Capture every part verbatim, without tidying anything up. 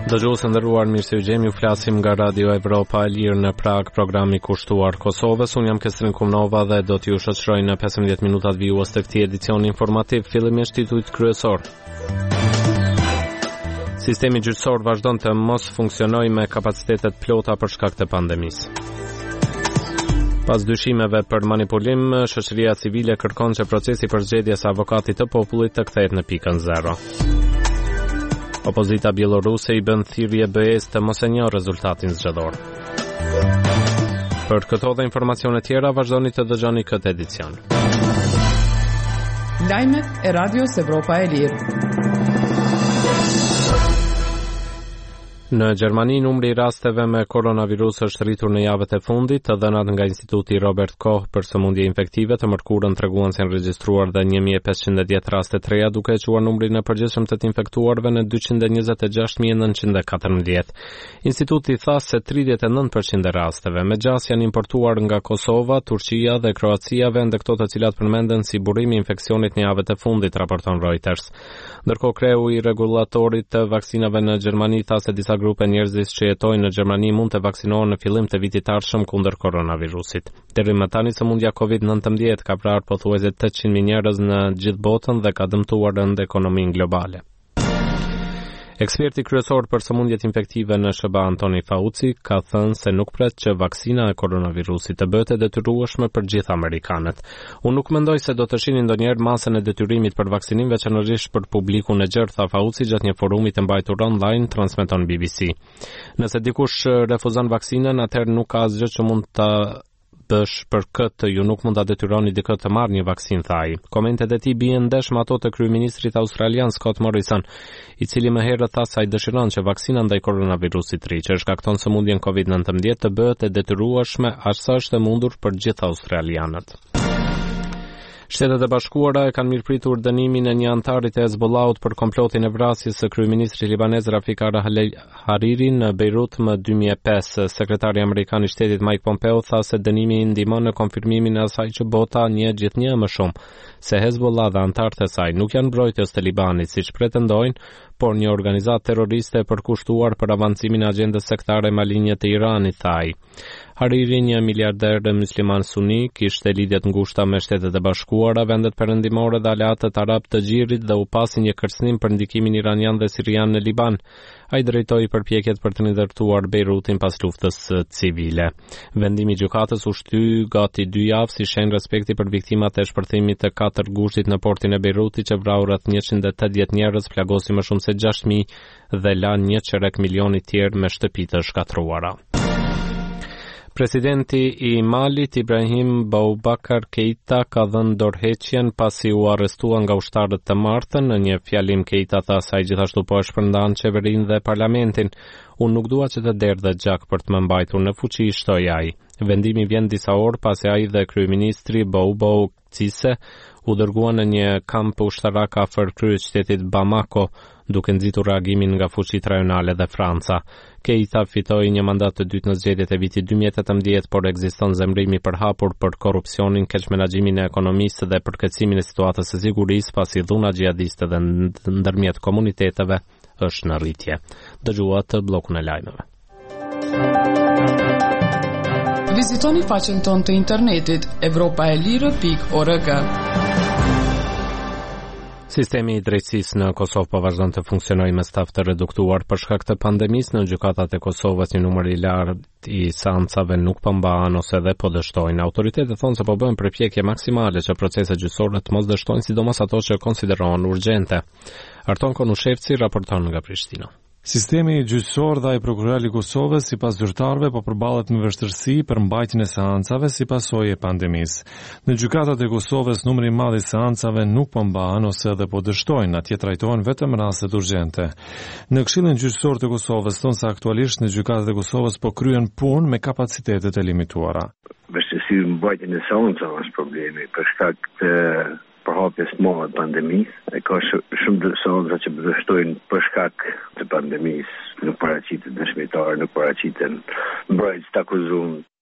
Dëgjuesë nderuar, mirë se u gjemi, ju flasim nga Radio Evropa e Lirë në Prag, programi kushtuar Kosovës. Unë jam Kestrin Kumnova dhe do t'ju shoqëroj në pesëmbëdhjetë minutat vijues të këtij edicioni informativ, fillimisht titujt kryesor. Sistemi gjyqësor vazhdon të mos funksionojë me kapacitetet plota për shkak të pandemisë. Pas dyshimeve për manipulim, shoqëria civile kërkon që procesi për zgjedhjes së avokatit të popullit të kthehet në pikën zero. Opozita bieloruse i bën thirrje B E-s të mos e njohë rezultatin zgjedhor. Për këto dhe informacione tjera, vazhdoni të dëgjoni këtë edicion. Lajmet e Radios Evropa e Lirë. Në Gjermani, numri i rasteve me koronavirus është rritur në javët e fundit. Të dhënat nga Instituti Robert Koch për sëmundje infektive të mërkurën treguan se janë regjistruar dhe një mijë e pesëqind e dhjetë raste të reja, duke e quar numrin e përgjithshëm të të infektuarve në dyqind e njëzet e gjashtë mijë e nëntëqind e katërmbëdhjetë. Instituti tha se tridhjetë e nëntë përqind e rasteve me gjas janë importuar nga Kosova, Turqia dhe Kroacia, vende këto të cilat përmenden si burimi i infeksionit në javët e fundit, raporton Reuters. Ndërkohë, kreu i rregullatorit të vaksinave në Gjermani tha se disa grupe njerëzish që jetojnë në Gjermani mund të vaksinohen në fillim të vitit të ardhshëm kundër koronavirusit. Deri më tani sëmundja covid nëntëmbëdhjetë ka vrarë pothuajse tetëqind mijë njerëz në gjithë botën dhe ka dëmtuar rënd ekonominë globale. Eksperti kryesor për sëmundjet infektive në S B A Antoni Fauci ka thënë se nuk pret që vaksina e koronavirusit të bëhet e detyrueshme për gjithë amerikanët. Unë nuk mendoj se do të shihni ndonjëherë masën e detyrimit për vaksinim, veçanërisht për publikun e gjerë, tha Fauci gjatë një forumi të mbajtur online, transmeton B B C. Nëse dikush refuzon vaksinën, atëherë nuk ka asgjë që mund të bësh për këtë, ju nuk mund ta detyroni dikë të marrë një vaksinë, tha ai. Komentet e tij bien ndesh me ato të kryeministrit australian Scott Morrison, i cili më herët tha se ai dëshiron që vaksina ndaj koronavirusit të ri, që shkakton sëmundjen covid nëntëmbëdhjetë, të bëhet e detyrueshme, aq sa është e mundur për gjithë australianët. Shtetet e Bashkuara e kanë mirëpritur dënimin e një antarit të Hezbollahut për komplotin e vrasjes së kryeministrit libanez Rafik Hariri në Beirut më dy mijë e pesë. Sekretari amerikan i shtetit Mike Pompeo tha se dënimi ndihmon në konfirmimin e asaj që bota njeh gjithnjë më shumë, se Hezbollah dhe antarët e saj nuk janë mbrojtës të Libanit siç pretendojnë, por një organizatë terroriste e përkushtuar për avancimin e agjendës sektare malinje të Iranit, tha ai. Hariri, një miliarder musliman suni, kishte lidhje të ngushta me Shtetet e Bashkuara, vendet perëndimore dhe aleatët arab të Gjirit dhe u pasi një kërcënim për ndikimin iranian dhe sirian në Liban. Ai drejtoi përpjekjet për të ndërtuar Beirutin pas luftës civile. Vendimi i gjykatës u shty gati dy javë si shenjë respekti për viktimat e shpërthimit të katër gushtit në portin e Beirutit që vrau rreth njëqind e tetëdhjetë njerëz, plagosi më shumë se gjashtë mijë dhe la një çerek milioni tjerë me shtëpi të shkatruara. Presidenti i Malit, Ibrahim Boubacar Keita, ka dhënë dorëheqjen pasi u arrestua nga ushtarët të martën. Në një fjalim, Keita tha se ai gjithashtu po e shpërndan qeverinë dhe parlamentin. Unë nuk dua që të derdhe gjak për të më mbajtur në fuqi, shtoi ai. Vendimi vjen disa orë pasi ai dhe kryeministri Boubou Cisse u dërguan në një kamp ushtarak afër kryeqytetit Bamako, duke nxitur reagimin nga fuqitë rajonale dhe Franca. Keita fitoi një mandat të dytë në zgjedhjet e vitit dy mijë e tetëmbëdhjetë, por ekziston zemrimi i përhapur për korrupsionin, keq menaxhimin e ekonomisë dhe përkatësimin e situatës së sigurisë, pasi dhuna xhihadiste dhe ndërmjet komuniteteve është në rritje. Dëgjuat bllokun e lajmeve. Vizitoni faqen tonë të internetit evropaelire pikë org. Sistemi i drejtësisë në Kosovë po vazhdon të funksionojë me staf të reduktuar për shkak të pandemisë. Në gjykatat e Kosovës një numër i lartë i seancave nuk po mbahen ose edhe po dështojnë. Autoritetet thonë se po bëhen përpjekje maksimale që proceset gjyqësore të mos dështojnë, sidomos ato që konsiderohen urgjente. Arton Konushevci raporton nga Prishtina. Sistemi gjyqësor dhe ai prokurori i Kosovës sipas zyrtarëve po përballet me vështirësi për mbajtjen e seancave si pasojë e pandemisë. Në gjykatat e Kosovës numri i madh i seancave nuk po mbahen ose edhe po dështojnë, atje trajtohen vetëm rastet urgjente. Në Këshillin Gjyqësor të Kosovës thonë se aktualisht në gjykatat e Kosovës po kryen punë me kapacitetet e limituara. Vështirësi në mbajtjen e seancave është problemi për shkak të përhapjes madhe të pandemisë, e ka shumë seanca që dështojnë për shkak të pandemisë, nuk paraqitet dëshmitar, nuk paraqiten mbrojtës të akuzuar.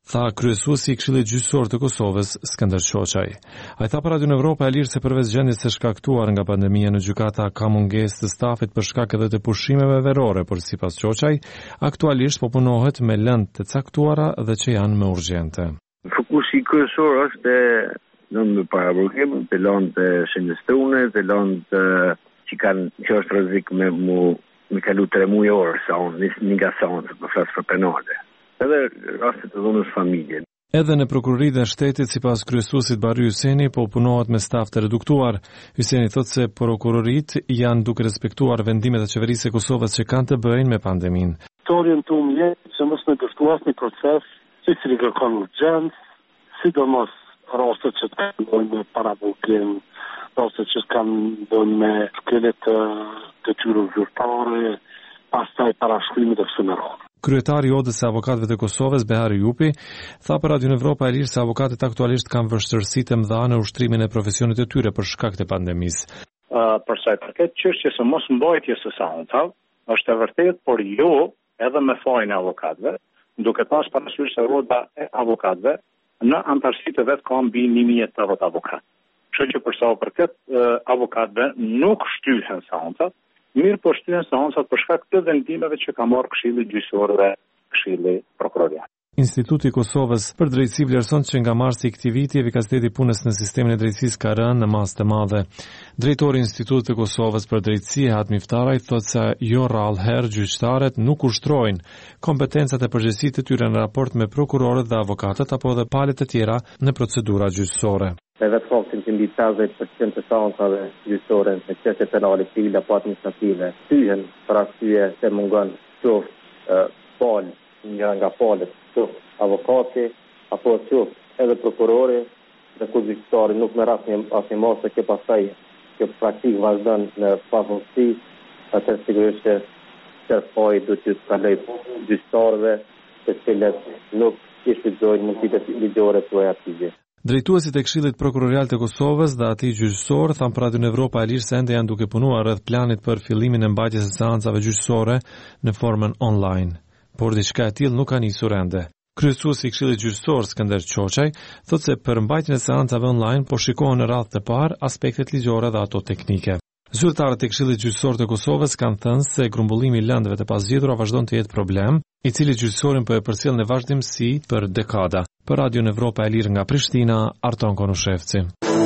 tha kryesuesi i Këshillit Gjyqësor të Kosovës, Skënder Çoçaj. Ai tha për Radion Evropa e Lirë se përveç gjendjes së shkaktuar nga pandemia në gjykata ka mungesë të stafit për shkak edhe të pushimeve verore, por sipas Çoçaj, aktualisht po punohet me lëndë të caktuara dhe që janë më urgjente. Fokusi kryesor është lëndë me paraburgim, të lëndë të shenjëstrune, të lëndë që kanë që është rrezik me mu me kalu tre muaj orë sa unë nga sa unë për flasë për penale. Edhe rastet të dhunës familje. Edhe në prokuroritë e shtetit, sipas kryesuesit Barry Hyseni, po punohet me staf të reduktuar. Hyseni thotë se prokuroritë janë duke respektuar vendimet e qeverisë së Kosovës që kanë të bëjnë me pandeminë. Historien të umje që mos me dështuar një proces që cili kërkon urgjencë, sidomos rastet që kanë bëjnë me paraburgim, rastet që kanë bëjnë me skelet të detyrave zyrtare, pastaj parashkrimit e funeral. Kryetari i Odës së Avokatëve të Kosovës, Behari Jupi, tha për Radion Evropa e Lirë se avokatët aktualisht kanë vështirësi të mëdha në ushtrimin e profesionit të tyre për shkak të pandemisë. Uh, për sa i përket çështjes së mosmbajtjes së seancave, është e vërtetë, por jo edhe me fajin e avokatëve, duke pas parasysh se rroda e avokatëve në antarësitë e vet ka mbi një mijë e tetëdhjetë avokatë. Kështu që për sa i përket uh, avokatëve nuk shtyhen seancat, mirë po shtyhen seancat për shkak të vendimeve që ka marrë Këshilli Gjyqësor dhe Këshilli Prokurorial. Instituti i Kosovës për drejtësi vlerëson që nga marsi i këtij viti efikasiteti i punës në sistemin e drejtësisë ka rënë në masë të madhe. Drejtori i Institutit të Kosovës për drejtësi, Hat Miftaraj, thotë se jo rrallëherë gjyqtarët nuk ushtrojnë kompetencat e përgjegjësisë të tyre në raport me prokurorët dhe avokatët apo edhe palët të tjera në procedura gjyqësore. Me vetë faktin që mbi pesëdhjetë përqind të seancave gjyqësore në çështje penale, civile apo administrative thyhen për arsye se mungon qoftë palë nga nga palët, qoftë avokati apo qoftë edhe prokurori dhe kur gjyqtari nuk merr asnjë asnjë mosë që pastaj që praktikë vazhdon në pavojësi, atë sigurisht që çfarë do të kaloj gjyqtarëve të cilët nuk i shfrytëzojnë mundësitë ligjore të atyre. Drejtuesit e Këshillit Prokurorial të Kosovës dhe atij gjyqësor thanë për Radion Evropa e Lirë se ende janë duke punuar rreth planit për fillimin e mbajtjes së seancave gjyqësore në formën online, por diçka e tillë nuk ka nisur ende. Kryesuesi i Këshillit Gjyqësor, Skënder Çoçaj, thotë se për mbajtjen e seancave online po shikohen në radhë të parë aspektet ligjore dhe ato teknike. Zyrtarët e Këshillit Gjyqësor të Kosovës kanë thënë se grumbullimi i lëndëve të pazgjedhura vazhdon të jetë problem, i cili gjyqësorin po e përcjell në vazhdimsi për dekada. Për Radion Evropa e Lirë nga Prishtina, Arton Konushevci.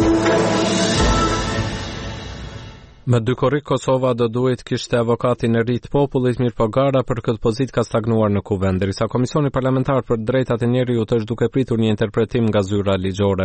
Me dy korrik Kosova do duhet kishte avokatin e ri të popullit, mirë po gara për këtë pozitë ka stagnuar në kuvend, derisa Komisioni Parlamentar për Drejtat e Njerëzit është duke pritur një interpretim nga zyra ligjore.